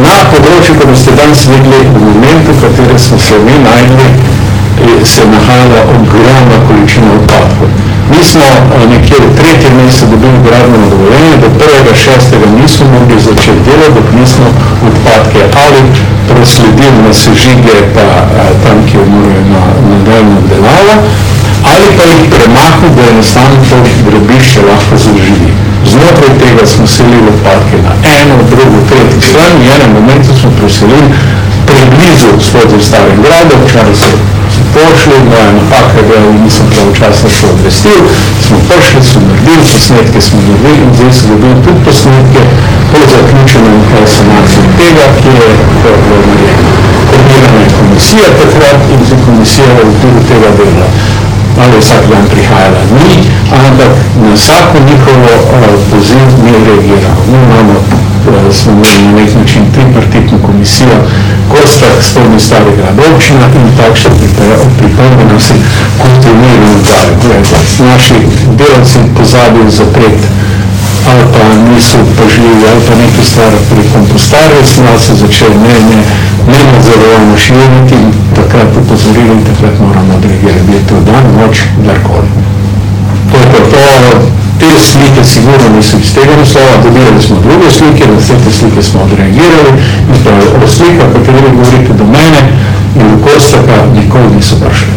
Na področju, ko boste danes videli, v momentu, v katerem smo se mi najdli, se nahajala ogromna količina odpadkov. Mi smo nekje v 3. mesecu dobili gradbeno dovoljenje, do 1.6. nismo mogli začeti delati, dok nismo odpadke ali prosledili na sežige pa tam, ki jo morajo na nadaljno obdelavo, ali pa jih premaknili, da enostavno to grobišče lahko zaživi. Znotraj tega smo selili odpadke na eno, drugo, tretjo stran, in v enem momentu smo preselili preblizu spodaj Starem gradu, včeraj so pošli, moja napaka je bila, nisem pravočasno še obvestil, smo pošli, smo naredili, posnetke smo naredili in zdaj so dobili tudi posnetke po zaključenem sanaciji tega, ki je bilo narejeno. Koordinirana je komisija takrat in zdaj komisija v okviru tega dela. Ali vsak dan prihajala ni, ampak na vsako njihovo poziv mi reagiramo. Mi smo imeli na nek način tripartitno komisijo, Kostak, Spodnji Stari grad občina in takšne pripombe nam se kontinuirano dali. Naši delavci pozabijo zapreti ali pa niso pažljivi ali pa nekaj stvar pri kompostarju, smo se začeli ne nadzorovano širiti in takrat upozorili in takrat moramo odreagirati. Je to dan, noč, kdarkoli. Te slike sigurno niso iz tega naslova, dobili smo druge slike, na vse te slike smo odreagirali in o slikah, o katerih govorite do mene in do Kostaka, nikoli niso prišli.